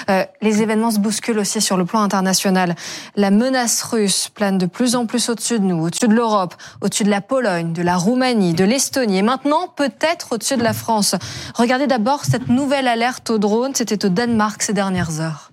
Les événements se bousculent aussi sur le plan international. La menace russe plane de plus en plus au-dessus de nous, au-dessus de l'Europe, au-dessus de la Pologne, de la Roumanie, de l'Estonie et maintenant peut-être au-dessus de la France. Regardez d'abord cette nouvelle alerte aux drones, c'était au Danemark ces dernières heures.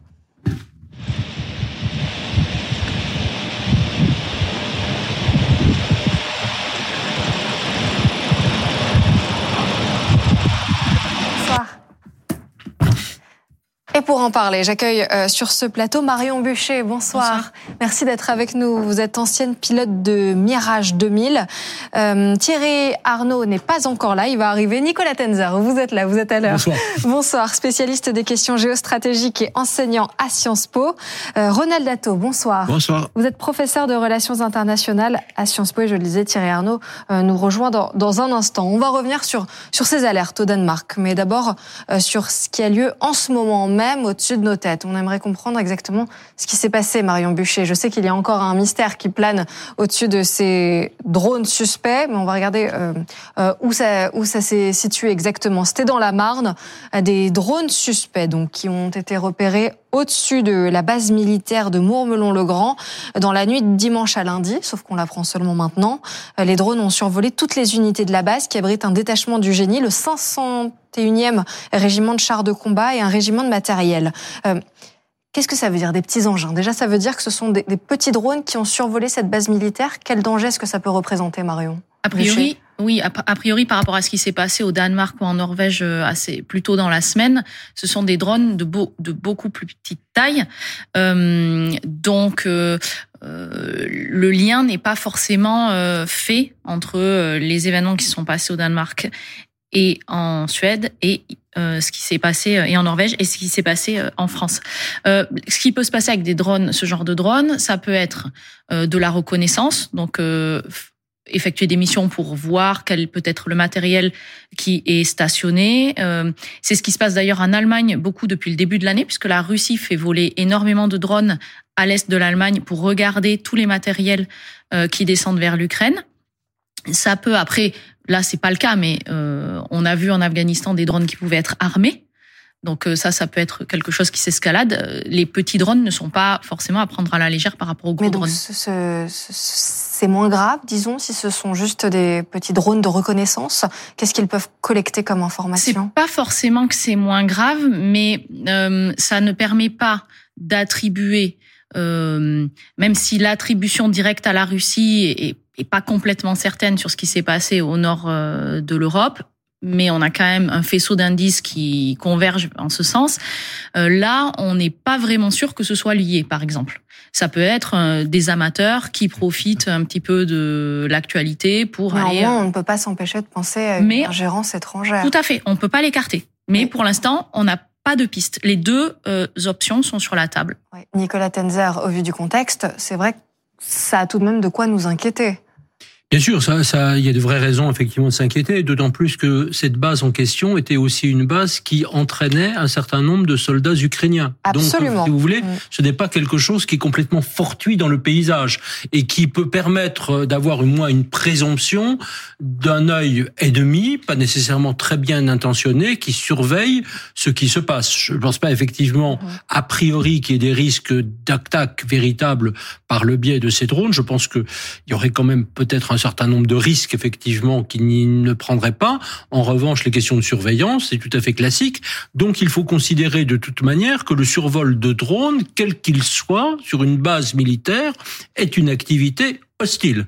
Et pour en parler, j'accueille sur ce plateau Marion Buchet. Bonsoir. Merci d'être avec nous. Vous êtes ancienne pilote de Mirage 2000. Thierry Arnaud n'est pas encore là, il va arriver. Nicolas Tenzer, vous êtes là, vous êtes à l'heure. Bonsoir. Bonsoir, spécialiste des questions géostratégiques et enseignant à Sciences Po. Ronald Datto, bonsoir. Bonsoir. Vous êtes professeur de relations internationales à Sciences Po et je le disais, Thierry Arnaud nous rejoint dans un instant. On va revenir sur ces alertes au Danemark, mais d'abord sur ce qui a lieu en ce moment même au-dessus de nos têtes. On aimerait comprendre exactement ce qui s'est passé, Marion Buchet. Je sais qu'il y a encore un mystère qui plane au-dessus de ces drones suspects, mais on va regarder où ça s'est situé exactement. C'était dans la Marne, des drones suspects donc qui ont été repérés au-dessus de la base militaire de Mourmelon-le-Grand dans la nuit de dimanche à lundi, sauf qu'on l'apprend seulement maintenant. Les drones ont survolé toutes les unités de la base qui abritent un détachement du génie, le 501e régiment de chars de combat et un régiment de matériel. Qu'est-ce que ça veut dire, des petits engins? Déjà, ça veut dire que ce sont des petits drones qui ont survolé cette base militaire. Quel danger est-ce que ça peut représenter, Marion? A priori, oui, a priori, par rapport à ce qui s'est passé au Danemark ou en Norvège plus tôt dans la semaine, ce sont des drones de beaucoup plus petite taille. Donc, le lien n'est pas forcément fait entre les événements qui se sont passés au Danemark et en Suède et ce qui s'est passé et en Norvège et ce qui s'est passé en France. Ce qui peut se passer avec des drones, ce genre de drones, ça peut être de la reconnaissance, donc effectuer des missions pour voir quel peut être le matériel qui est stationné. C'est ce qui se passe d'ailleurs en Allemagne beaucoup depuis le début de l'année, puisque la Russie fait voler énormément de drones à l'est de l'Allemagne pour regarder tous les matériels qui descendent vers l'Ukraine. Ça peut, après, là c'est pas le cas, mais on a vu en Afghanistan des drones qui pouvaient être armés. Donc ça peut être quelque chose qui s'escalade. Les petits drones ne sont pas forcément à prendre à la légère par rapport aux gros drones. C'est moins grave, disons, si ce sont juste des petits drones de reconnaissance. Qu'est-ce qu'ils peuvent collecter comme information? C'est pas forcément que c'est moins grave, mais ça ne permet pas d'attribuer, même si l'attribution directe à la Russie est pas complètement certaine sur ce qui s'est passé au nord de l'Europe, mais on a quand même un faisceau d'indices qui convergent en ce sens. Là, on n'est pas vraiment sûr que ce soit lié, par exemple. Ça peut être des amateurs qui profitent un petit peu de l'actualité pour aller... Néanmoins, on ne peut pas s'empêcher de penser à une ingérence étrangère. Tout à fait, on ne peut pas l'écarter. Mais pour l'instant, on n'a pas de piste. Les deux options sont sur la table. Ouais. Nicolas Tenzer, au vu du contexte, c'est vrai que ça a tout de même de quoi nous inquiéter. Bien sûr, il y a de vraies raisons effectivement de s'inquiéter, d'autant plus que cette base en question était aussi une base qui entraînait un certain nombre de soldats ukrainiens. Absolument. Donc, si vous voulez, ce n'est pas quelque chose qui est complètement fortuit dans le paysage et qui peut permettre d'avoir au moins une présomption d'un œil ennemi, pas nécessairement très bien intentionné, qui surveille ce qui se passe. Je ne pense pas effectivement, a priori, qu'il y ait des risques d'attaque véritables par le biais de ces drones. Je pense qu'il y aurait quand même peut-être un certain nombre de risques, effectivement, qu'il ne prendrait pas. En revanche, les questions de surveillance, c'est tout à fait classique. Donc, il faut considérer de toute manière que le survol de drones, quel qu'il soit, sur une base militaire, est une activité hostile.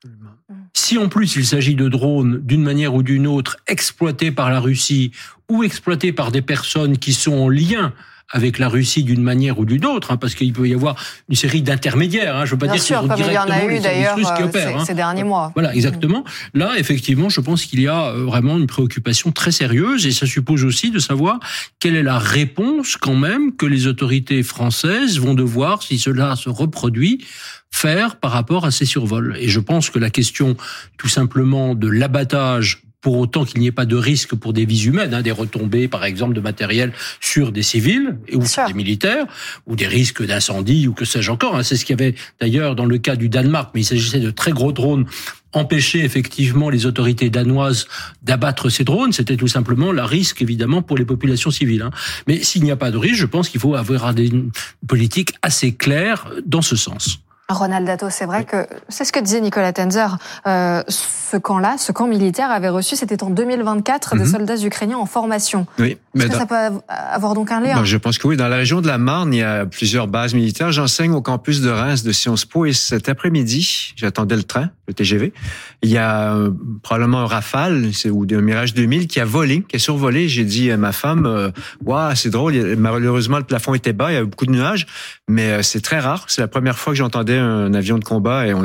Si en plus il s'agit de drones, d'une manière ou d'une autre, exploités par la Russie ou exploités par des personnes qui sont en lien avec la Russie d'une manière ou d'une autre, parce qu'il peut y avoir une série d'intermédiaires. Je veux pas dire sûr, comme il y en a eu d'ailleurs ces derniers mois. Voilà, exactement. Là, effectivement, je pense qu'il y a vraiment une préoccupation très sérieuse et ça suppose aussi de savoir quelle est la réponse quand même que les autorités françaises vont devoir, si cela se reproduit, faire par rapport à ces survols. Et je pense que la question tout simplement de l'abattage, pour autant qu'il n'y ait pas de risque pour des vies humaines, des retombées, par exemple, de matériel sur des civils ou sur des militaires, ou des risques d'incendie ou que sais-je encore. C'est ce qu'il y avait d'ailleurs dans le cas du Danemark, mais il s'agissait de très gros drones empêcher effectivement les autorités danoises d'abattre ces drones. C'était tout simplement le risque, évidemment, pour les populations civiles. Mais s'il n'y a pas de risque, je pense qu'il faut avoir une politique assez claire dans ce sens. Ronald Dato, c'est vrai que c'est ce que disait Nicolas Tenzer. Ce camp militaire avait reçu, c'était en 2024, des soldats ukrainiens en formation. Oui, Est-ce que ça peut avoir donc un lien? Je pense que oui. Dans la région de la Marne, il y a plusieurs bases militaires. J'enseigne au campus de Reims de Sciences Po et cet après-midi, j'attendais le train, le TGV. Il y a probablement un Rafale ou un Mirage 2000 qui a survolé. J'ai dit à ma femme, waouh, c'est drôle. Malheureusement, le plafond était bas, il y avait beaucoup de nuages, mais c'est très rare. C'est la première fois que j'entendais un avion de combat et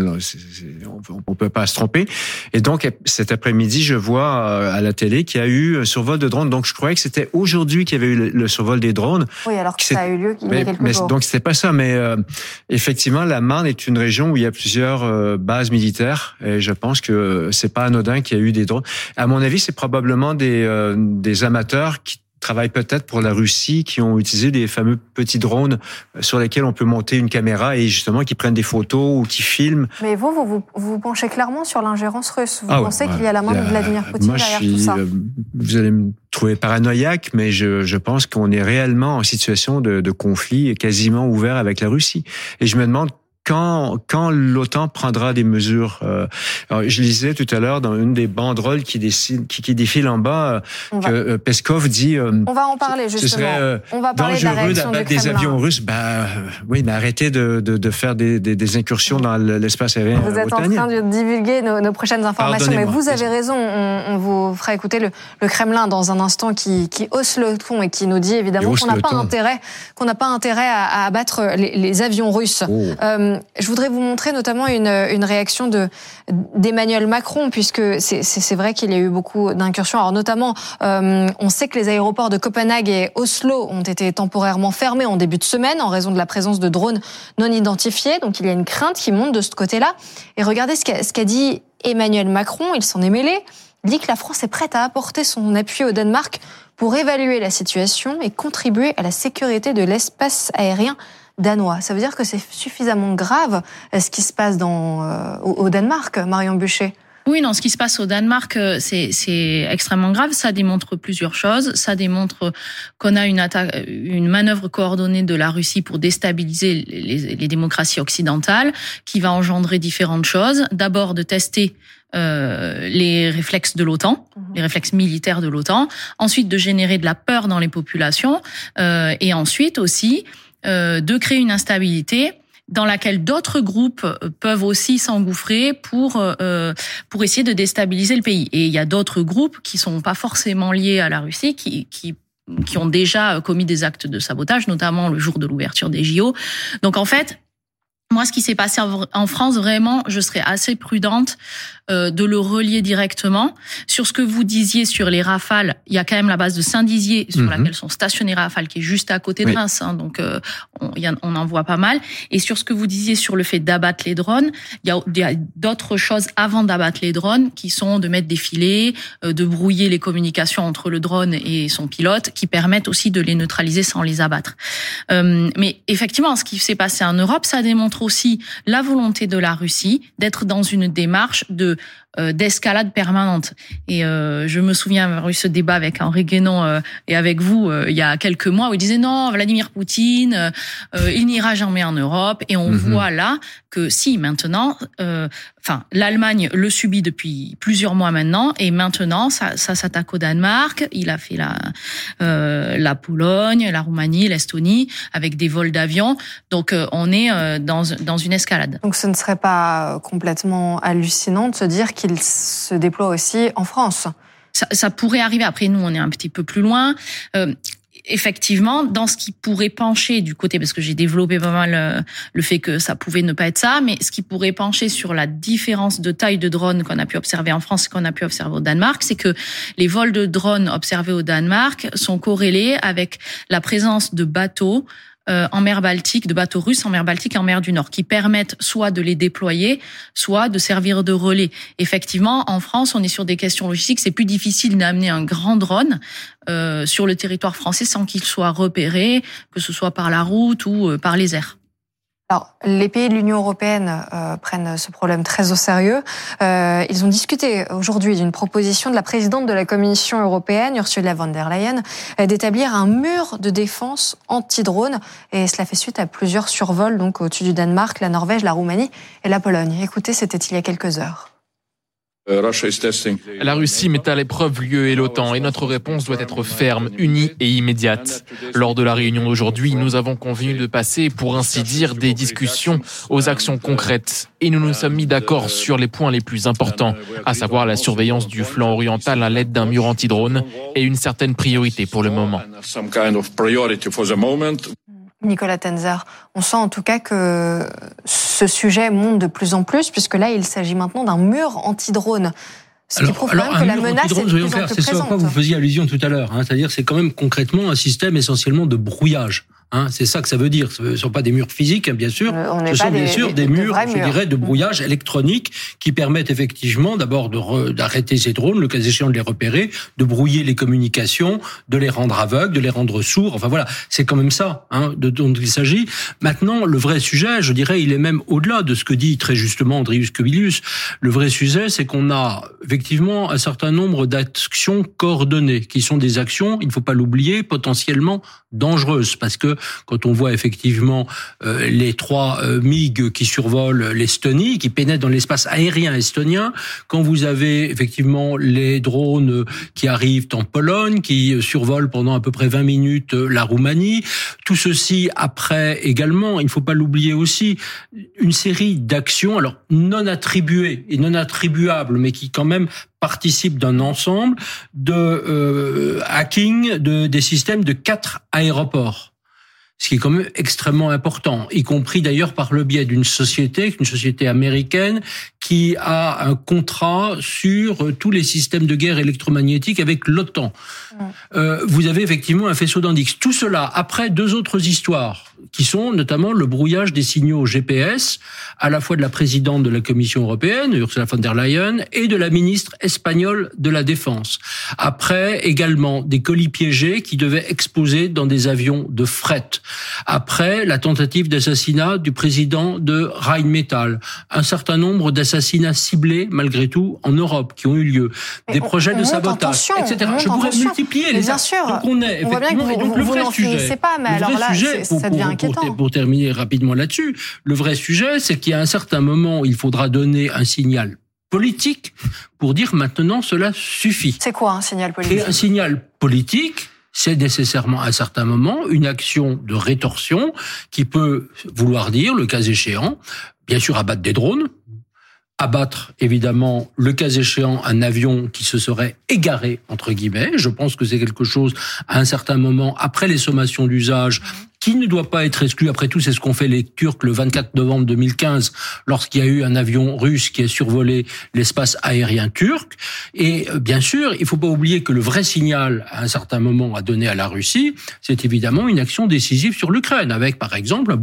on peut pas se tromper. Et donc, cet après-midi, je vois à la télé qu'il y a eu un survol de drones. Donc, je croyais que c'était aujourd'hui qu'il y avait eu le survol des drones. Oui, alors que ça a eu lieu il y a quelques jours. Donc, c'était pas ça. Mais effectivement, la Marne est une région où il y a plusieurs bases militaires. Et je pense que c'est pas anodin qu'il y a eu des drones. À mon avis, c'est probablement des amateurs qui travaillent peut-être pour la Russie, qui ont utilisé des fameux petits drones sur lesquels on peut monter une caméra et justement qui prennent des photos ou qui filment. Mais vous penchez clairement sur l'ingérence russe. Vous pensez qu'il y a la main de Vladimir Poutine derrière tout ça? Vous allez me trouver paranoïaque, mais je pense qu'on est réellement en situation de conflit quasiment ouvert avec la Russie. Et je me demande quand l'OTAN prendra des mesures. Alors, je lisais tout à l'heure dans une des banderoles qui défile en bas que Peskov dit. On va en parler justement. Ce serait on va parler dangereux d'abattre des avions russes. Oui, mais arrêtez de faire des incursions dans l'espace aérien. Vous êtes en train de divulguer nos prochaines informations, mais vous avez raison. On vous fera écouter le Kremlin dans un instant qui hausse le ton et qui nous dit évidemment qu'on n'a pas intérêt à abattre les avions russes. Je voudrais vous montrer notamment une réaction d'Emmanuel Macron, puisque c'est vrai qu'il y a eu beaucoup d'incursions. Alors notamment, on sait que les aéroports de Copenhague et Oslo ont été temporairement fermés en début de semaine en raison de la présence de drones non identifiés. Donc il y a une crainte qui monte de ce côté-là. Et regardez ce qu'a dit Emmanuel Macron, il s'en est mêlé. Il dit que la France est prête à apporter son appui au Danemark pour évaluer la situation et contribuer à la sécurité de l'espace aérien danois. Ça veut dire que c'est suffisamment grave ce qui se passe au Danemark, Marion Buchet? Oui, non, ce qui se passe au Danemark, c'est extrêmement grave. Ça démontre plusieurs choses. Ça démontre qu'on a une manœuvre coordonnée de la Russie pour déstabiliser les démocraties occidentales, qui va engendrer différentes choses. D'abord, de tester les réflexes de l'OTAN, les réflexes militaires de l'OTAN. Ensuite, de générer de la peur dans les populations. Et ensuite aussi, de créer une instabilité dans laquelle d'autres groupes peuvent aussi s'engouffrer pour essayer de déstabiliser le pays. Et il y a d'autres groupes qui sont pas forcément liés à la Russie, qui ont déjà commis des actes de sabotage, notamment le jour de l'ouverture des JO. Donc en fait, moi, ce qui s'est passé en France, vraiment, je serais assez prudente de le relier directement. Sur ce que vous disiez sur les Rafales, il y a quand même la base de Saint-Dizier sur laquelle sont stationnés Rafales, qui est juste à côté de Reims, donc on en voit pas mal. Et sur ce que vous disiez sur le fait d'abattre les drones, il y a d'autres choses avant d'abattre les drones, qui sont de mettre des filets, de brouiller les communications entre le drone et son pilote, qui permettent aussi de les neutraliser sans les abattre. Mais effectivement, ce qui s'est passé en Europe, ça démontre aussi la volonté de la Russie d'être dans une démarche d'escalade permanente. Et je me souviens avoir eu ce débat avec Henri Guénon et avec vous il y a quelques mois où il disait non, Vladimir Poutine, il n'ira jamais en Europe. Et on voit là que si maintenant, l'Allemagne le subit depuis plusieurs mois maintenant, et maintenant ça s'attaque au Danemark. Il a fait la Pologne, la Roumanie, l'Estonie avec des vols d'avion. Donc on est dans une escalade. Donc ce ne serait pas complètement hallucinant de se dire qu'il se déploie aussi en France? Ça pourrait arriver. Après, nous, on est un petit peu plus loin. Effectivement, dans ce qui pourrait pencher du côté, parce que j'ai développé pas mal le fait que ça pouvait ne pas être ça, mais ce qui pourrait pencher sur la différence de taille de drone qu'on a pu observer en France et qu'on a pu observer au Danemark, c'est que les vols de drones observés au Danemark sont corrélés avec la présence de bateaux en mer Baltique, de bateaux russes en mer Baltique et en mer du Nord, qui permettent soit de les déployer, soit de servir de relais. Effectivement, en France, on est sur des questions logistiques. C'est plus difficile d'amener un grand drone sur le territoire français sans qu'il soit repéré, que ce soit par la route ou par les airs. Alors, les pays de l'Union européenne prennent ce problème très au sérieux. Ils ont discuté aujourd'hui d'une proposition de la présidente de la Commission européenne, Ursula von der Leyen, d'établir un mur de défense anti-drone. Et cela fait suite à plusieurs survols donc au-dessus du Danemark, la Norvège, la Roumanie et la Pologne. Écoutez, c'était il y a quelques heures. La Russie met à l'épreuve l'UE et l'OTAN et notre réponse doit être ferme, unie et immédiate. Lors de la réunion d'aujourd'hui, nous avons convenu de passer, pour ainsi dire, des discussions aux actions concrètes. Et nous nous sommes mis d'accord sur les points les plus importants, à savoir la surveillance du flanc oriental à l'aide d'un mur anti-drone et une certaine priorité pour le moment. Nicolas Tenzer, on sent en tout cas que ce sujet monte de plus en plus, puisque là, il s'agit maintenant d'un mur anti-drone. Ce qui prouve quand même que la menace est de plus en plus présente. C'est ce à quoi vous faisiez allusion tout à l'heure. C'est-à-dire c'est quand même concrètement un système essentiellement de brouillage. C'est ça que ça veut dire. Ce ne sont pas des murs physiques, bien sûr. Ce sont bien sûr des murs, je dirais, de brouillage électronique qui permettent effectivement d'abord d'arrêter ces drones, le cas échéant de les repérer, de brouiller les communications, de les rendre aveugles, de les rendre sourds. Enfin voilà, c'est quand même ça dont il s'agit. Maintenant, le vrai sujet, je dirais, il est même au-delà de ce que dit très justement Andrius Kubilius. Le vrai sujet, c'est qu'on a effectivement un certain nombre d'actions coordonnées, qui sont des actions, il ne faut pas l'oublier, potentiellement dangereuses, parce que quand on voit effectivement les 3 MiG qui survolent l'Estonie, qui pénètrent dans l'espace aérien estonien, quand vous avez effectivement les drones qui arrivent en Pologne, qui survolent pendant à peu près 20 minutes la Roumanie, tout ceci après également, il ne faut pas l'oublier aussi, une série d'actions, alors non attribuées et non attribuables, mais qui quand même participe d'un ensemble de hacking des systèmes de 4 aéroports. Ce qui est quand même extrêmement important, y compris d'ailleurs par le biais d'une société américaine qui a un contrat sur tous les systèmes de guerre électromagnétique avec l'OTAN. Vous avez effectivement un faisceau d'indices. Tout cela, après 2 autres histoires, qui sont notamment le brouillage des signaux GPS, à la fois de la présidente de la Commission européenne, Ursula von der Leyen, et de la ministre espagnole de la Défense. Après, également, des colis piégés qui devaient exploser dans des avions de fret. Après, la tentative d'assassinat du président de Rheinmetall. Un certain nombre d'assassinats ciblés, malgré tout, en Europe, qui ont eu lieu. Des projets de sabotage, etc. Je pourrais multiplier les bien sûr. Donc on est effectivement, et donc le vrai sujet. Pas, mais alors là, ça devient inquiétant. Pour terminer rapidement là-dessus, le vrai sujet, c'est qu'il y a un certain moment, il faudra donner un signal politique pour dire maintenant cela suffit. C'est quoi un signal politique ? Et un signal politique, c'est nécessairement à un certain moment une action de rétorsion qui peut vouloir dire, le cas échéant, bien sûr abattre des drones, abattre évidemment, le cas échéant, un avion qui se serait égaré, entre guillemets. Je pense que c'est quelque chose, à un certain moment, après les sommations d'usage, qui ne doit pas être exclu. Après tout, c'est ce qu'ont fait les Turcs le 24 novembre 2015, lorsqu'il y a eu un avion russe qui a survolé l'espace aérien turc. Et bien sûr, il ne faut pas oublier que le vrai signal, à un certain moment, à donner à la Russie, c'est évidemment une action décisive sur l'Ukraine, avec par exemple un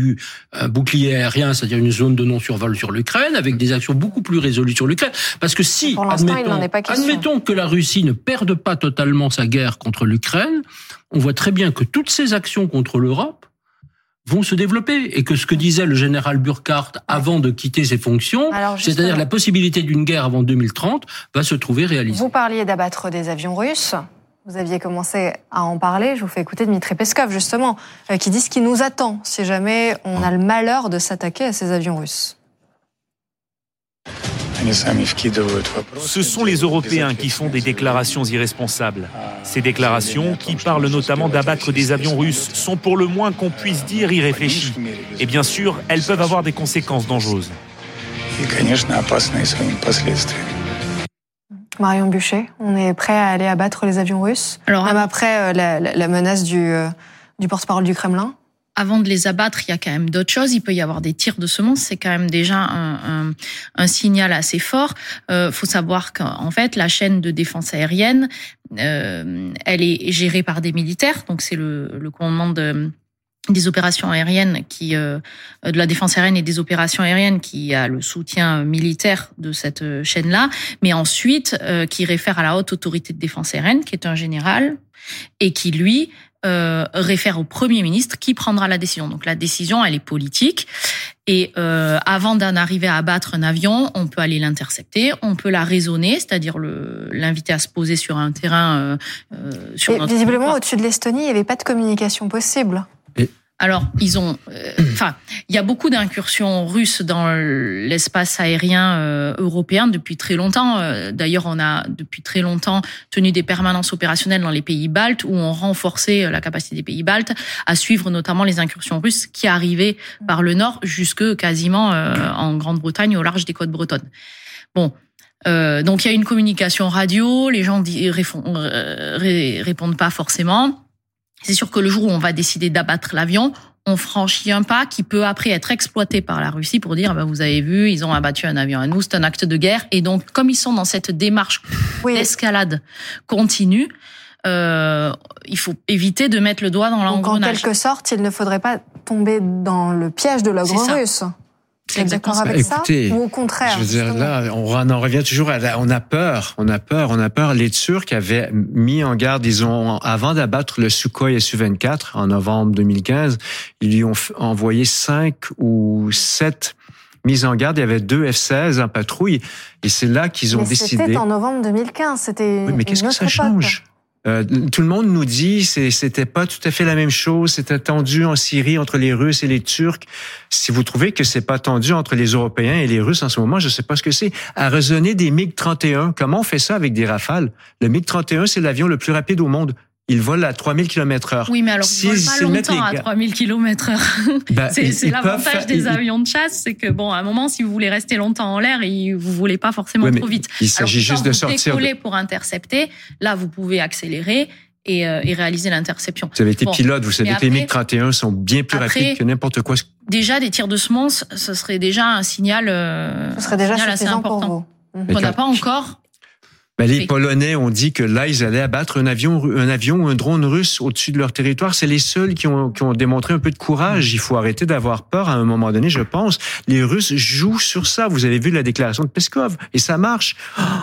bouclier aérien, c'est-à-dire une zone de non-survol sur l'Ukraine, avec des actions beaucoup plus résolues sur l'Ukraine. Parce que si, admettons que la Russie ne perde pas totalement sa guerre contre l'Ukraine, on voit très bien que toutes ces actions contre l'Europe vont se développer et que ce que disait le général Burkhardt avant de quitter ses fonctions, c'est-à-dire la possibilité d'une guerre avant 2030, va se trouver réalisée. Vous parliez d'abattre des avions russes. Vous aviez commencé à en parler. Je vous fais écouter Dmitri Peskov, justement, qui dit ce qui nous attend si jamais on a le malheur de s'attaquer à ces avions russes. Ce sont les Européens qui font des déclarations irresponsables. Ces déclarations, qui parlent notamment d'abattre des avions russes, sont pour le moins qu'on puisse dire irréfléchies. Et bien sûr, elles peuvent avoir des conséquences dangereuses. Marion Buchet, on est prêt à aller abattre les avions russes, même après la menace du porte-parole du Kremlin? Avant de les abattre, il y a quand même d'autres choses. Il peut y avoir des tirs de semonce. C'est quand même déjà un signal assez fort. Faut savoir qu'en fait, la chaîne de défense aérienne, elle est gérée par des militaires. Donc, c'est le commandement des opérations aériennes de la défense aérienne et des opérations aériennes qui a le soutien militaire de cette chaîne-là. Mais ensuite, qui réfère à la haute autorité de défense aérienne, qui est un général, et qui, lui, réfère au Premier ministre qui prendra la décision. Donc la décision, elle est politique. Et avant d'en arriver à abattre un avion, on peut aller l'intercepter, on peut la raisonner, c'est-à-dire l'inviter à se poser sur un terrain sur notre visiblement, territoire. au-dessus de l'Estonie, il n'y avait pas de communication possible. Alors, il y a beaucoup d'incursions russes dans l'espace aérien européen depuis très longtemps. D'ailleurs, on a depuis très longtemps tenu des permanences opérationnelles dans les pays baltes où on renforçait la capacité des pays baltes à suivre notamment les incursions russes qui arrivaient par le nord jusque quasiment en Grande-Bretagne au large des côtes bretonnes. Bon. Donc, il y a une communication radio, les gens répondent pas forcément. C'est sûr que le jour où on va décider d'abattre l'avion, on franchit un pas qui peut après être exploité par la Russie pour dire vous avez vu, ils ont abattu un avion à nous, c'est un acte de guerre. Et donc, comme ils sont dans cette démarche d'escalade continue, il faut éviter de mettre le doigt dans l'engrenage. Donc, en quelque sorte, il ne faudrait pas tomber dans le piège de l'ogre russe. C'est exactement d'accord avec ça. Ou au contraire? Je veux dire, là, on en revient toujours on a peur. Les Turcs avaient mis en garde, avant d'abattre le Sukhoi Su-24 en novembre 2015, ils lui ont envoyé 5 ou 7 mises en garde. Il y avait 2 F-16 en patrouille. Et c'est là qu'ils ont décidé. C'était en novembre 2015. C'était. Oui, mais qu'est-ce que ça change? Tout le monde nous dit c'était pas tout à fait la même chose, c'était tendu en Syrie entre les Russes et les Turcs. Si vous trouvez que c'est pas tendu entre les Européens et les Russes en ce moment, je sais pas ce que c'est. À raisonner des MiG-31, comment on fait ça avec des Rafales? Le MiG-31, c'est l'avion le plus rapide au monde. Il vole à 3000 km/h. Oui, mais alors, il vole pas longtemps à 3000 km/h. C'est l'avantage des avions de chasse, c'est que à un moment, si vous voulez rester longtemps en l'air, vous voulez pas forcément trop vite. Il s'agit juste de sortir. Décoller pour intercepter, là, vous pouvez accélérer et réaliser l'interception. Vous avez été pilote, vous savez que les MiG-31 sont bien plus rapides que n'importe quoi. Déjà, des tirs de semonce, ce serait déjà un signal, assez important. On n'a pas encore. Les Polonais ont dit que là, ils allaient abattre un avion ou un drone russe au-dessus de leur territoire. C'est les seuls qui ont démontré un peu de courage. Il faut arrêter d'avoir peur à un moment donné, je pense. Les Russes jouent sur ça. Vous avez vu la déclaration de Peskov et ça marche.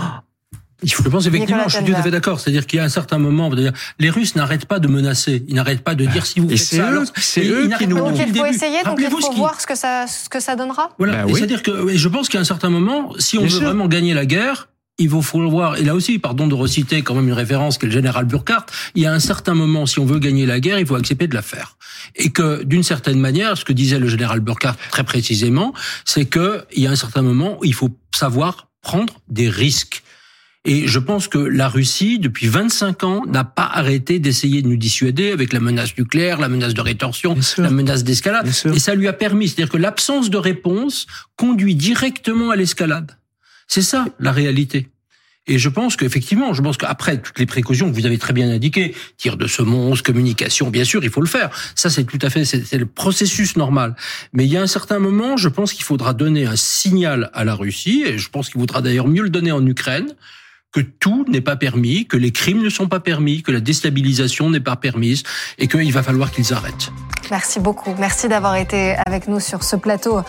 Je pense effectivement, je suis tout à fait d'accord. C'est-à-dire qu'il y a un certain moment, les Russes n'arrêtent pas de menacer. Ils n'arrêtent pas de dire si vous faites ça. C'est eux qui nous. Donc il faut essayer, donc il faut voir ce que ça donnera. Voilà. C'est-à-dire que je pense qu'à un certain moment, si on veut vraiment gagner la guerre, il faut le voir, et là aussi, pardon de reciter quand même une référence qu'est le général Burkhardt, il y a un certain moment, si on veut gagner la guerre, il faut accepter de la faire. Et que, d'une certaine manière, ce que disait le général Burkhardt très précisément, c'est que il y a un certain moment où il faut savoir prendre des risques. Et je pense que la Russie, depuis 25 ans, n'a pas arrêté d'essayer de nous dissuader avec la menace nucléaire, la menace de rétorsion, la menace d'escalade. Et ça lui a permis, c'est-à-dire que l'absence de réponse conduit directement à l'escalade. C'est ça, la réalité. Et je pense qu'après, toutes les précautions que vous avez très bien indiquées, tir de semonce, communication, bien sûr, il faut le faire. Ça, c'est tout à fait, c'est le processus normal. Mais il y a un certain moment, je pense qu'il faudra donner un signal à la Russie, et je pense qu'il faudra d'ailleurs mieux le donner en Ukraine, que tout n'est pas permis, que les crimes ne sont pas permis, que la déstabilisation n'est pas permise, et qu'il va falloir qu'ils arrêtent. Merci beaucoup. Merci d'avoir été avec nous sur ce plateau.